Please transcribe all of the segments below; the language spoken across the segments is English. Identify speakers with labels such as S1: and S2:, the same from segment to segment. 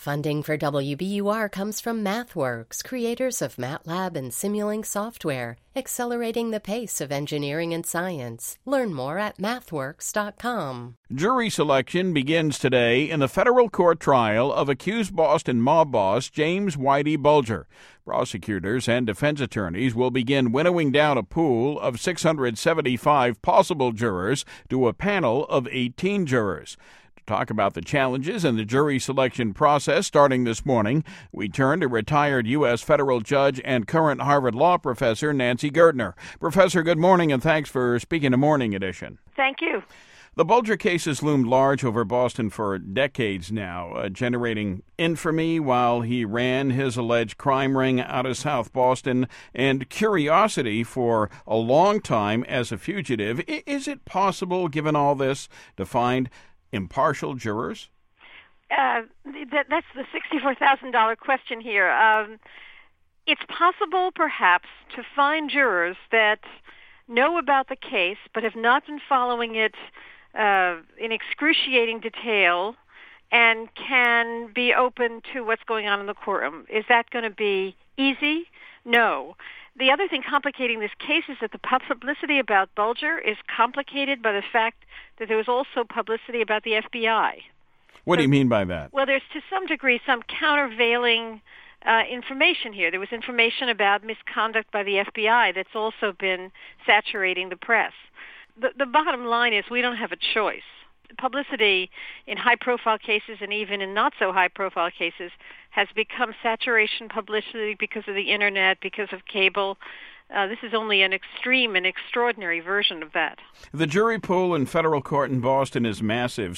S1: Funding for WBUR comes from MathWorks, creators of MATLAB and Simulink software, accelerating the pace of engineering and science. Learn more at mathworks.com.
S2: Jury selection begins today in the federal court trial of accused Boston mob boss James Whitey Bulger. Prosecutors and defense attorneys will begin winnowing down a pool of 675 possible jurors to a panel of 18 jurors. To talk about the challenges in the jury selection process starting this morning, we turn to retired U.S. federal judge and current Harvard Law professor Nancy Gertner. Professor, good morning, and thanks for speaking to Morning Edition.
S3: Thank you.
S2: The Bulger case has loomed large over Boston for decades now, generating infamy while he ran his alleged crime ring out of South Boston and curiosity for a long time as a fugitive. Is it possible, given all this, to find impartial jurors?
S3: That's the $64,000 question here. It's possible, perhaps, to find jurors that know about the case but have not been following it in excruciating detail and can be open to what's going on in the courtroom. Is that going to be easy? No. The other thing complicating this case is that the publicity about Bulger is complicated by the fact that there was also publicity about the FBI.
S2: What do you mean by that?
S3: Well, there's to some degree some countervailing information here. There was information about misconduct by the FBI that's also been saturating the press. The bottom line is we don't have a choice. Publicity in high-profile cases and even in not-so-high-profile cases has become saturation publicity because of the Internet, because of cable. This is only an extreme and extraordinary version of that.
S2: The jury pool in federal court in Boston is massive.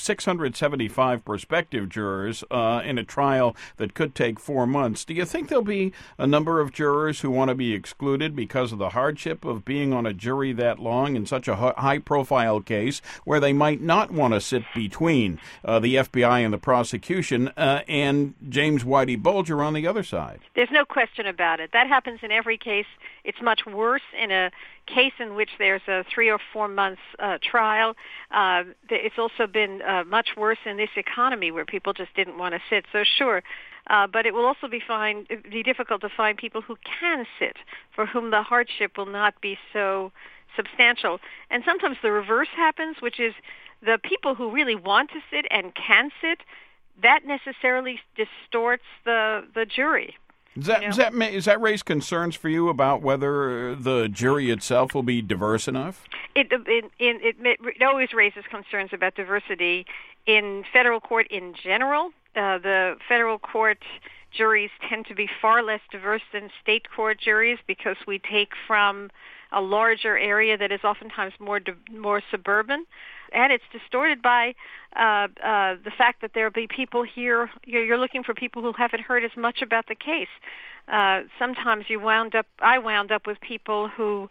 S2: 675 prospective jurors in a trial that could take 4 months. Do you think there'll be a number of jurors who want to be excluded because of the hardship of being on a jury that long in such a high-profile case where they might not want to sit between the FBI and the prosecution and James Whitey Bulger on the other side?
S3: There's no question about it. That happens in every case. It's much worse in a case in which there's a 3 or 4 months trial. It's also been much worse in this economy where people just didn't want to sit. So sure, but it will also be difficult to find people who can sit, for whom the hardship will not be so substantial. And sometimes the reverse happens, which is the people who really want to sit and can sit, that necessarily distorts the jury.
S2: Does that raise concerns for you about whether the jury itself will be diverse enough?
S3: It always raises concerns about diversity in federal court in general. The federal court juries tend to be far less diverse than state court juries because we take from a larger area that is oftentimes more suburban. And it's distorted by the fact that there'll be people here. You're looking for people who haven't heard as much about the case. Sometimes I wound up with people who,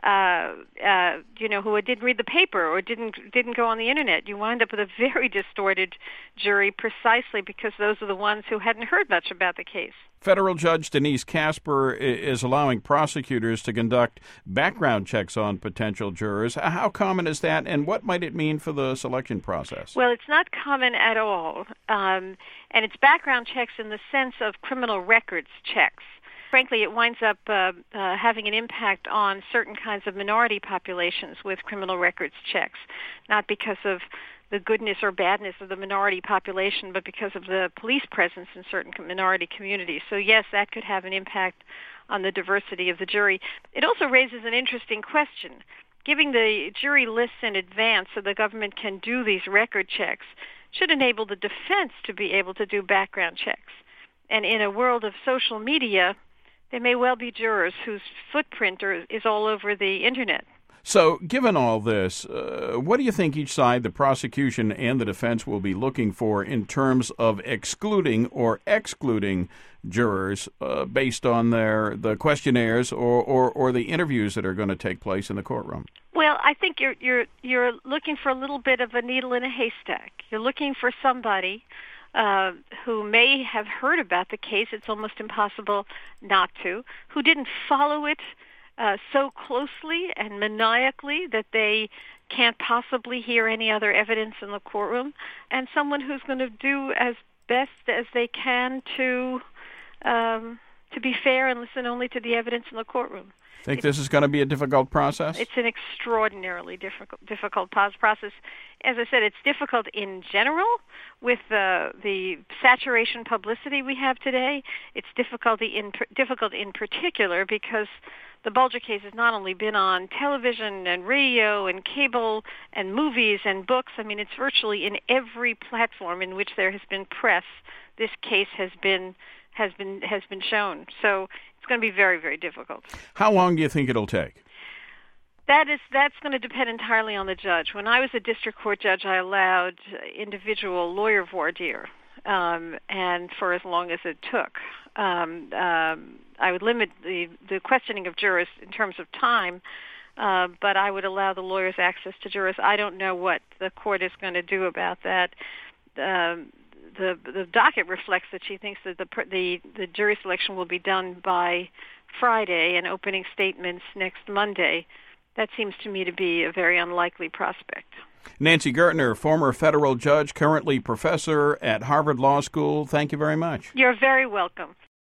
S3: who didn't read the paper or didn't go on the internet. You wind up with a very distorted jury precisely because those are the ones who hadn't heard much about the case.
S2: Federal Judge Denise Casper is allowing prosecutors to conduct background checks on potential jurors. How common is that, and what might it mean for the selection process?
S3: Well, it's not common at all, and it's background checks in the sense of criminal records checks. Frankly, it winds up having an impact on certain kinds of minority populations with criminal records checks, not because of the goodness or badness of the minority population, but because of the police presence in certain minority communities. So yes, that could have an impact on the diversity of the jury. It also raises an interesting question. Giving the jury lists in advance so the government can do these record checks should enable the defense to be able to do background checks. And in a world of social media, there may well be jurors whose footprint is all over the internet.
S2: So, given all this, what do you think each side, the prosecution and the defense, will be looking for in terms of excluding or excluding jurors based on the questionnaires or the interviews that are going to take place in the courtroom?
S3: Well, I think you're looking for a little bit of a needle in a haystack. You're looking for somebody who may have heard about the case. It's almost impossible not to. Who didn't follow it so closely and maniacally that they can't possibly hear any other evidence in the courtroom, and someone who's going to do as best as they can to be fair and listen only to the evidence in the courtroom.
S2: Think this is going to be a difficult process?
S3: It's an extraordinarily difficult process. As I said, it's difficult in general with the saturation publicity we have today. It's difficult in particular because the Bulger case has not only been on television and radio and cable and movies and books. I mean, it's virtually in every platform in which there has been press. This case has been shown. So it's going to be very, very difficult.
S2: How long do you think it'll take?
S3: That's going to depend entirely on the judge. When I was a district court judge, I allowed individual lawyer voir dire, and for as long as it took. I would limit the questioning of jurors in terms of time, but I would allow the lawyers access to jurors. I don't know what the court is going to do about that. The docket reflects that she thinks that the jury selection will be done by Friday and opening statements next Monday. That seems to me to be a very unlikely prospect.
S2: Nancy Gertner, former federal judge, currently professor at Harvard Law School, thank you very much.
S3: You're very welcome.